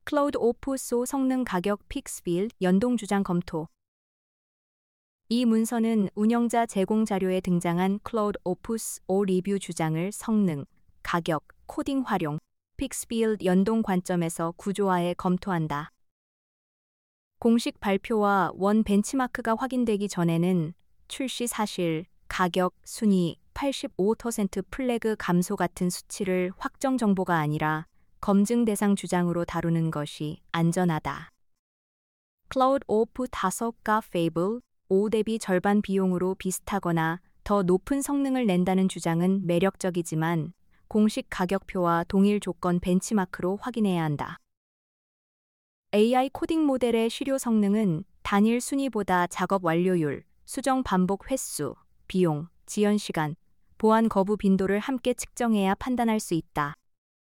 클라우드 오프소 성능 가격 픽스빌드 연동 주장 검토. 이 문서는 운영자 제공 자료에 등장한 클라우드 오프스 오 리뷰 주장을 성능, 가격, 코딩 활용, 픽스빌드 연동 관점에서 구조화해 검토한다. 공식 발표와 원 벤치마크가 확인되기 전에는 출시 사실, 가격, 순위, 85% 플래그 감소 같은 수치를 확정 정보가 아니라 검증 대상 주장으로 다루는 것이 안전하다. 클라우드 오프 5가 페이블 5 대비 절반 비용으로 비슷하거나 더 높은 성능을 낸다는 주장은 매력적이지만 공식 가격표와 동일 조건 벤치마크로 확인해야 한다. AI 코딩 모델의 실효 성능은 단일 순위보다 작업 완료율, 수정 반복 횟수, 비용, 지연 시간, 보안 거부 빈도를 함께 측정해야 판단할 수 있다.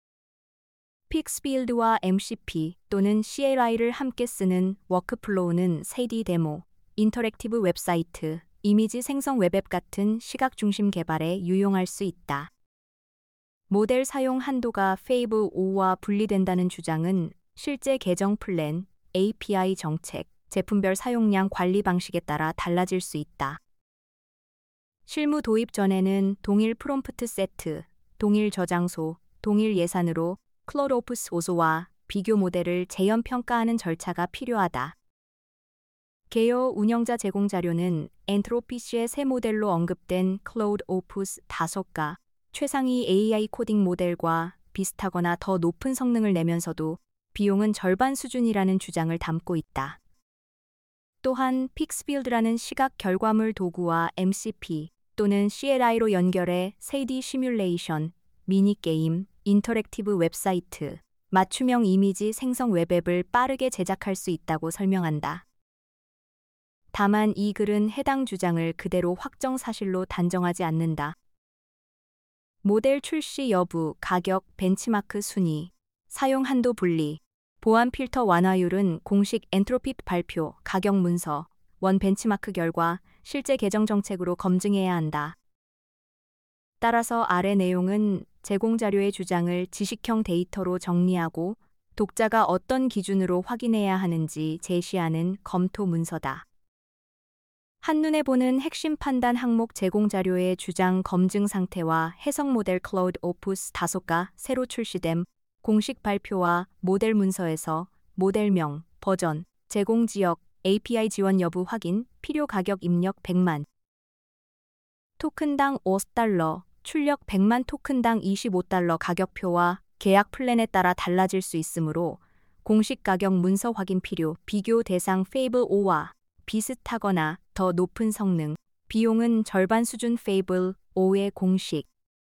픽스빌드와 MCP 또는 CLI를 함께 쓰는 워크플로우는 3D 데모, 인터랙티브 웹사이트, 이미지 생성 웹앱 같은 시각 중심 개발에 유용할 수 있다. 모델 사용 한도가 페이블 5와 분리된다는 주장은 실제 계정 플랜, API 정책, 제품별 사용량 관리 방식에 따라 달라질 수 있다. 실무 도입 전에는 동일 프롬프트 세트, 동일 저장소, 동일 예산으로 클라우드 오프스 오소와 비교 모델을 재현 평가하는 절차가 필요하다. 개요 운영자 제공 자료는 엔트로피시의 새 모델로 언급된 클라우드 오프스 5가 최상위 AI 코딩 모델과 비슷하거나 더 높은 성능을 내면서도 비용은 절반 수준이라는 주장을 담고 있다. 또한 픽스빌드라는 시각 결과물 도구와 MCP 또는 CLI로 연결해 3D 시뮬레이션, 미니게임, 인터랙티브 웹사이트, 맞춤형 이미지 생성 웹앱을 빠르게 제작할 수 있다고 설명한다. 다만 이 글은 해당 주장을 그대로 확정 사실로 단정하지 않는다. 모델 출시 여부, 가격, 벤치마크 순위, 사용 한도 분리, 보안 필터 완화율은 공식 엔트로피 발표, 가격 문서, 원 벤치마크 결과, 실제 개정 정책으로 검증해야 한다. 따라서 아래 내용은 제공 자료의 주장을 지식형 데이터로 정리하고 독자가 어떤 기준으로 확인해야 하는지 제시하는 검토 문서다. 한눈에 보는 핵심 판단 항목 제공 자료의 주장 검증 상태와 해석 모델 클라우드 오프스 5가 새로 출시됨, 공식 발표와 모델 문서에서 모델명, 버전, 제공 지역, API 지원 여부 확인, 필요 가격 입력 100만. 토큰당 $5, 출력 100만 토큰당 $25 가격표와 계약 플랜에 따라 달라질 수 있으므로 공식 가격 문서 확인 필요, 비교 대상 페이블 5와 비슷하거나 더 높은 성능, 비용은 절반 수준 페이블 5의 공식.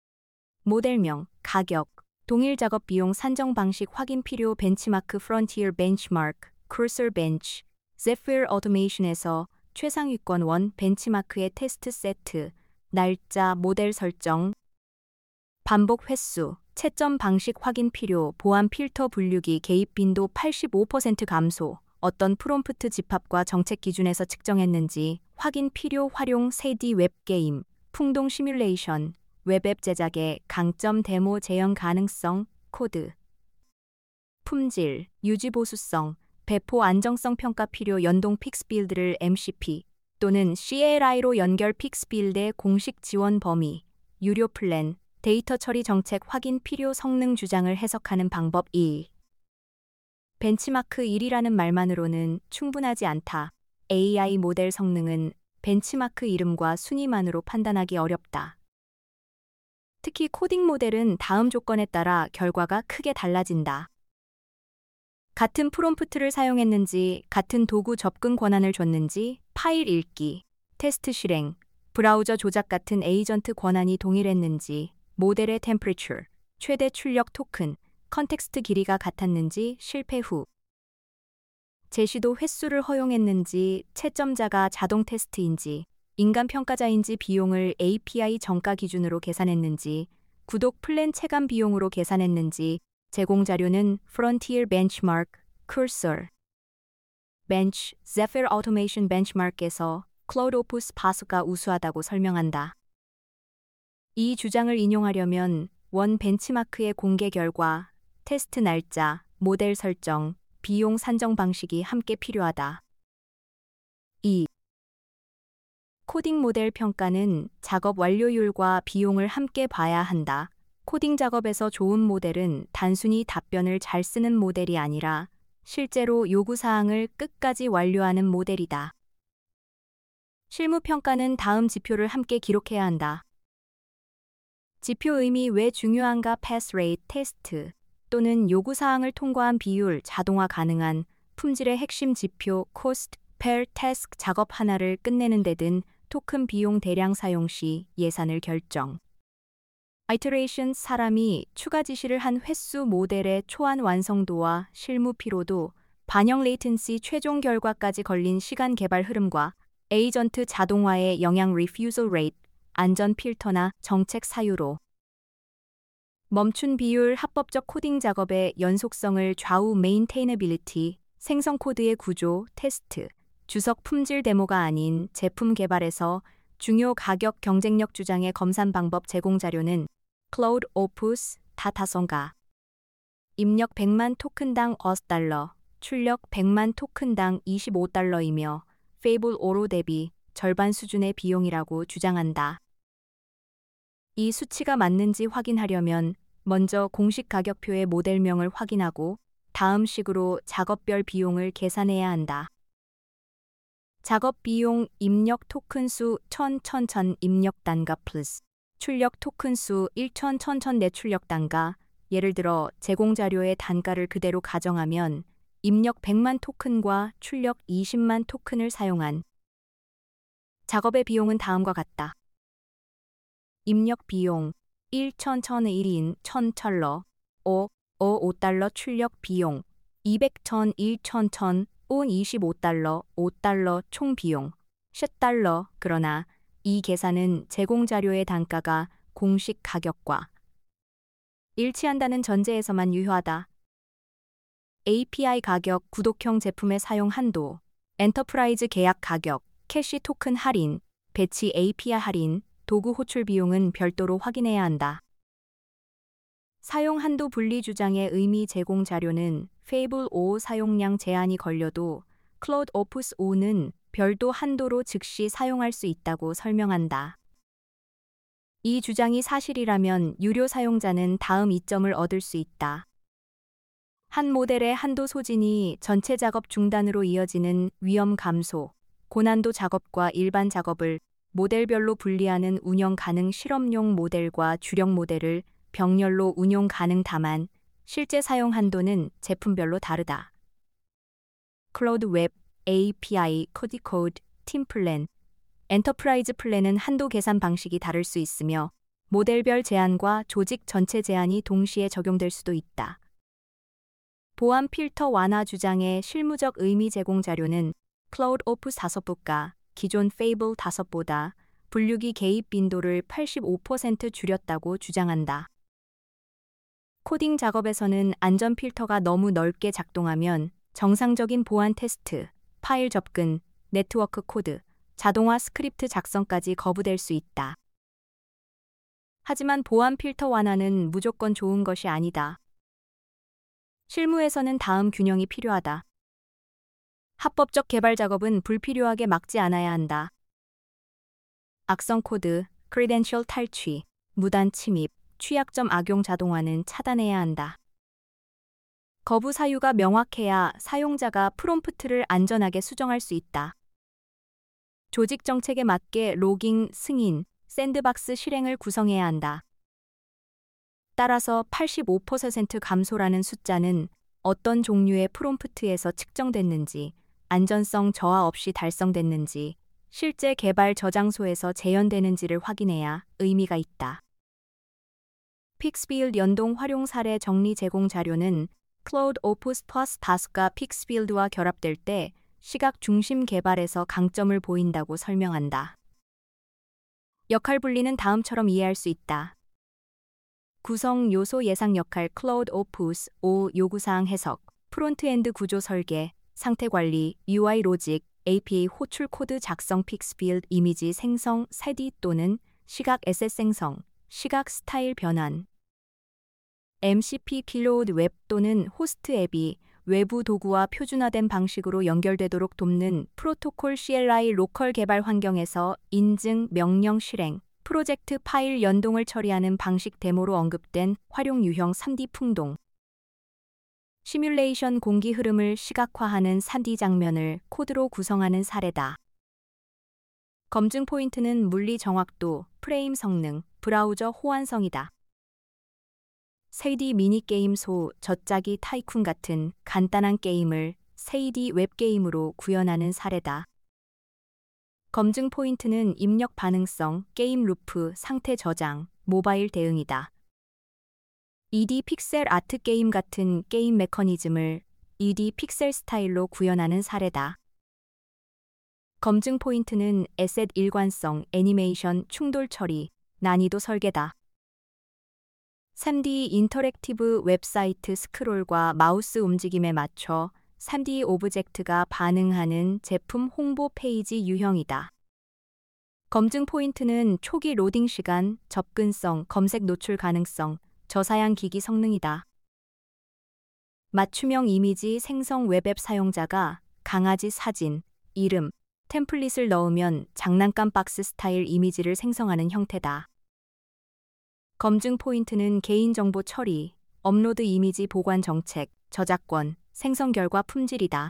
모델명, 가격, 동일 작업 비용 산정 방식 확인 필요 벤치마크 프론티어 벤치마크, 커서 벤치, 제피어 오토메이션에서 최상위권 원 벤치마크의 테스트 세트, 날짜, 모델 설정, 반복 횟수, 채점 방식 확인 필요, 보안 필터 분류기 개입 빈도 85% 감소, 어떤 프롬프트 집합과 정책 기준에서 측정했는지 확인 필요 활용 3D 웹게임, 풍동 시뮬레이션, 웹앱 제작의 강점 데모 재현 가능성, 코드, 품질, 유지 보수성, 배포 안정성 평가 필요 연동 픽스빌드를 MCP 또는 CLI로 연결 픽스빌드의 공식 지원 범위, 유료 플랜, 데이터 처리 정책 확인 필요 성능 주장을 해석하는 방법 1. 벤치마크 1이라는 말만으로는 충분하지 않다. AI 모델 성능은 벤치마크 이름과 순위만으로 판단하기 어렵다. 특히 코딩 모델은 다음 조건에 따라 결과가 크게 달라진다. 같은 프롬프트를 사용했는지, 같은 도구 접근 권한을 줬는지, 파일 읽기, 테스트 실행, 브라우저 조작 같은 에이전트 권한이 동일했는지, 모델의 temperature, 최대 출력 토큰, 컨텍스트 길이가 같았는지 실패 후, 제시도 횟수를 허용했는지, 채점자가 자동 테스트인지, 인간 평가자인지 비용을 API 정가 기준으로 계산했는지, 구독 플랜 체감 비용으로 계산했는지, 제공 자료는 Frontier Benchmark, Cursor, Bench, Zephyr Automation Benchmark에서 클라우드 오프스 5가 우수하다고 설명한다. 이 주장을 인용하려면 원 벤치마크의 공개 결과, 테스트 날짜, 모델 설정, 비용 산정 방식이 함께 필요하다. 2. 코딩 모델 평가는 작업 완료율과 비용을 함께 봐야 한다. 코딩 작업에서 좋은 모델은 단순히 답변을 잘 쓰는 모델이 아니라 실제로 요구사항을 끝까지 완료하는 모델이다. 실무 평가는 다음 지표를 함께 기록해야 한다. 지표 의미 왜 중요한가? 패스 레이트 테스트 또는 요구사항을 통과한 비율, 자동화 가능한 품질의 핵심 지표, cost per task 작업 하나를 끝내는 데든 토큰 비용 대량 사용 시 예산을 결정. iteration 사람이 추가 지시를 한 횟수 모델의 초안 완성도와 실무 피로도, 반영 레이텐시 최종 결과까지 걸린 시간 개발 흐름과 에이전트 자동화의 영향 refusal rate, 안전 필터나 정책 사유로 멈춘 비율 합법적 코딩 작업의 연속성을 좌우 maintainability, 생성 코드의 구조, 테스트, 주석 품질 데모가 아닌 제품 개발에서 중요 가격 경쟁력 주장의 검산 방법 제공 자료는 클라우드 오푸스 다타성가 입력 100만 토큰당 $5, 출력 100만 토큰당 $25이며 페이블 오로 대비 절반 수준의 비용이라고 주장한다. 이 수치가 맞는지 확인하려면 먼저 공식 가격표의 모델명을 확인하고 다음 식으로 작업별 비용을 계산해야 한다. 작업 비용 입력 토큰 수 1000 입력 단가 플러스 출력 토큰 수 1000 내 출력 단가. 예를 들어 제공 자료의 단가를 그대로 가정하면 입력 100만 토큰과 출력 20만 토큰을 사용한 작업의 비용은 다음과 같다. 입력 비용 1,000 $1인 5 출력 비용 200 1,000 온 $25 $5 총 비용 $10. 그러나 이 계산은 제공 자료의 단가가 공식 가격과 일치한다는 전제에서만 유효하다. API 가격, 구독형 제품의 사용 한도, 엔터프라이즈 계약 가격, 캐시 토큰 할인, 배치 API 할인, 도구 호출 비용은 별도로 확인해야 한다. 사용 한도 분리 주장의 의미 제공 자료는 페이블 5 사용량 제한이 걸려도 클라우드 오푸스 5는 별도 한도로 즉시 사용할 수 있다고 설명한다. 이 주장이 사실이라면 유료 사용자는 다음 이점을 얻을 수 있다. 한 모델의 한도 소진이 전체 작업 중단으로 이어지는 위험 감소, 고난도 작업과 일반 작업을 모델별로 분리하는 운영 가능 실험용 모델과 주력 모델을 병렬로 운용 가능. 다만 실제 사용 한도는 제품별로 다르다. 클라우드 웹, API, 코디코드, 팀 플랜, 엔터프라이즈 플랜은 한도 계산 방식이 다를 수 있으며 모델별 제한과 조직 전체 제한이 동시에 적용될 수도 있다. 보안 필터 완화 주장의 실무적 의미 제공 자료는 클라우드 오푸스 5부가 기존 페이블 5보다 분류기 개입 빈도를 85% 줄였다고 주장한다. 코딩 작업에서는 안전 필터가 너무 넓게 작동하면 정상적인 보안 테스트, 파일 접근, 네트워크 코드, 자동화 스크립트 작성까지 거부될 수 있다. 하지만 보안 필터 완화는 무조건 좋은 것이 아니다. 실무에서는 다음 균형이 필요하다. 합법적 개발 작업은 불필요하게 막지 않아야 한다. 악성 코드, 크리덴셜 탈취, 무단 침입, 취약점 악용 자동화는 차단해야 한다. 거부 사유가 명확해야 사용자가 프롬프트를 안전하게 수정할 수 있다. 조직 정책에 맞게 로깅, 승인, 샌드박스 실행을 구성해야 한다. 따라서 85% 감소라는 숫자는 어떤 종류의 프롬프트에서 측정됐는지, 안전성 저하 없이 달성됐는지, 실제 개발 저장소에서 재현되는지를 확인해야 의미가 있다. 픽스필드 연동 활용 사례 정리 제공 자료는 클라우드 오푸스 플러스 5가 픽스필드와 결합될 때 시각 중심 개발에서 강점을 보인다고 설명한다. 역할 분리는 다음처럼 이해할 수 있다. 구성 요소 예상 역할 클라우드 오푸스 5 요구사항 해석, 프론트엔드 구조 설계, 상태 관리, UI 로직, API 호출 코드 작성 픽스필드 이미지 생성, 세디 또는 시각 에셋 생성, 시각 스타일 변환. MCP 클라우드 웹 또는 호스트 앱이 외부 도구와 표준화된 방식으로 연결되도록 돕는 프로토콜 CLI 로컬 개발 환경에서 인증, 명령 실행, 프로젝트 파일 연동을 처리하는 방식 데모로 언급된 활용 유형 3D 풍동. 시뮬레이션 공기 흐름을 시각화하는 3D 장면을 코드로 구성하는 사례다. 검증 포인트는 물리 정확도, 프레임 성능, 브라우저 호환성이다. 3D 미니게임 소, 젖짜기 타이쿤 같은 간단한 게임을 3D 웹게임으로 구현하는 사례다. 검증 포인트는 입력 반응성, 게임 루프, 상태 저장, 모바일 대응이다. 2D 픽셀 아트 게임 같은 게임 메커니즘을 2D 픽셀 스타일로 구현하는 사례다. 검증 포인트는 에셋 일관성, 애니메이션, 충돌 처리, 난이도 설계다. 3D 인터랙티브 웹사이트 스크롤과 마우스 움직임에 맞춰 3D 오브젝트가 반응하는 제품 홍보 페이지 유형이다. 검증 포인트는 초기 로딩 시간, 접근성, 검색 노출 가능성, 저사양 기기 성능이다. 맞춤형 이미지 생성 웹앱 사용자가 강아지 사진, 이름, 템플릿을 넣으면 장난감 박스 스타일 이미지를 생성하는 형태다. 검증 포인트는 개인정보 처리, 업로드 이미지 보관 정책, 저작권, 생성 결과 품질이다.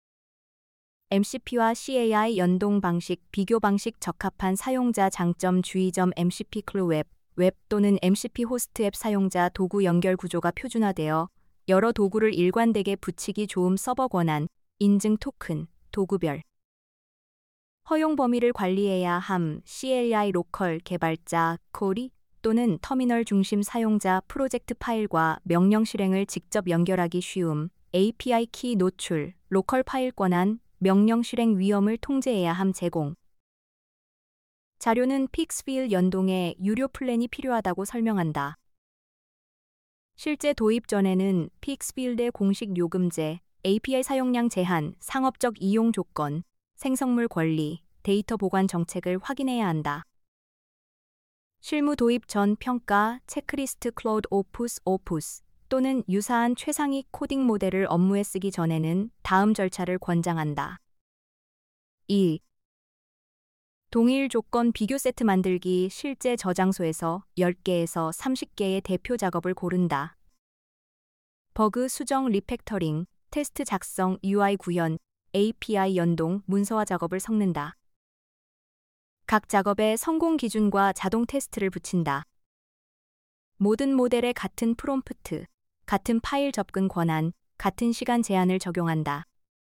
MCP와 CAI 연동 방식, 비교 방식 적합한 사용자 장점 주의점 MCP 클루 웹 또는 MCP 호스트 앱 사용자 도구 연결 구조가 표준화되어 여러 도구를 일관되게 붙이기 좋음 서버 권한, 인증 토큰, 도구별. 허용 범위를 관리해야 함 CLI 로컬 개발자, 코리 또는 터미널 중심 사용자 프로젝트 파일과 명령 실행을 직접 연결하기 쉬움, API 키 노출, 로컬 파일 권한, 명령 실행 위험을 통제해야 함 제공. 자료는 픽스필 연동에 유료 플랜이 필요하다고 설명한다. 실제 도입 전에는 픽스필드의 공식 요금제, API 사용량 제한, 상업적 이용 조건, 생성물 권리, 데이터 보관 정책을 확인해야 한다. 실무 도입 전 평가, 체크리스트 클로드 오푸스 또는 유사한 최상위 코딩 모델을 업무에 쓰기 전에는 다음 절차를 권장한다. 2. 동일 조건 비교 세트 만들기 실제 저장소에서 10개에서 30개의 대표 작업을 고른다. 버그 수정 리팩터링, 테스트 작성, UI 구현, API 연동, 문서화 작업을 섞는다. 각 작업에 성공 기준과 자동 테스트를 붙인다. 모든 모델에 같은 프롬프트, 같은 파일 접근 권한, 같은 시간 제한을 적용한다.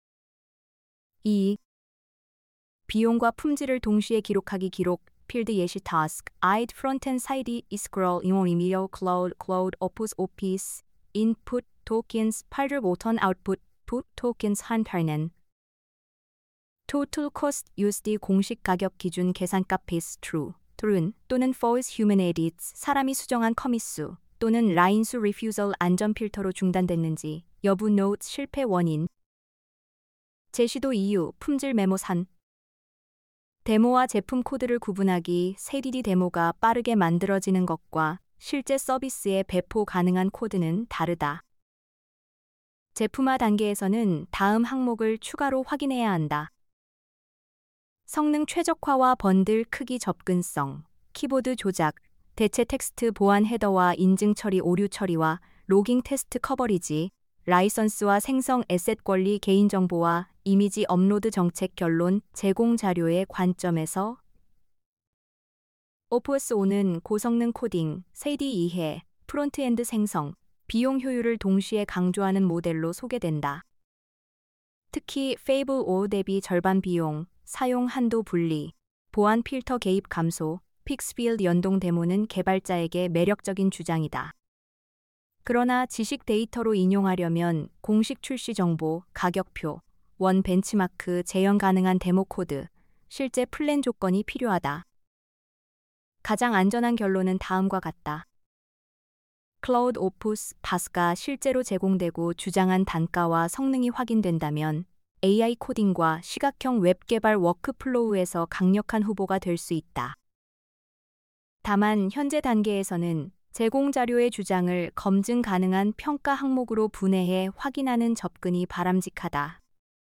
2. 비용과 품질을 동시에 기록하기 기록, 필드 예시 타스크, id frontend side scroll, immediate cloud office, input tokens, 8.5톤 output tokens 한편은 total cost used 공식 가격 기준 계산값 is true는 또는 false human edits, 사람이 수정한 커밋 수 또는 라인 수 refusal 안전 필터로 중단됐는지 여부 note 실패 원인 제시도 이유 품질 메모 산 데모와 제품 코드를 구분하기 3D 데모가 빠르게 만들어지는 것과 실제 서비스에 배포 가능한 코드는 다르다. 제품화 단계에서는 다음 항목을 추가로 확인해야 한다. 성능 최적화와 번들 크기 접근성, 키보드 조작, 대체 텍스트 보안 헤더와 인증 처리 오류 처리와 로깅 테스트 커버리지, 라이선스와 생성 에셋 권리 개인정보와 이미지 업로드 정책 결론 제공 자료의 관점에서 오프스5는 고성능 코딩, 3D 이해, 프론트엔드 생성, 비용 효율을 동시에 강조하는 모델로 소개된다. 특히 Fable 5 대비 절반 비용, 사용 한도 분리, 보안 필터 개입 감소, 픽스필드 연동 데모는 개발자에게 매력적인 주장이다. 그러나 지식 데이터로 인용하려면 공식 출시 정보, 가격표, 원 벤치마크 재현 가능한 데모 코드, 실제 플랜 조건이 필요하다. 가장 안전한 결론은 다음과 같다. 클라우드 오프스 파스가 실제로 제공되고 주장한 단가와 성능이 확인된다면 AI 코딩과 시각형 웹 개발 워크플로우에서 강력한 후보가 될 수 있다. 다만 현재 단계에서는 제공 자료의 주장을 검증 가능한 평가 항목으로 분해해 확인하는 접근이 바람직하다.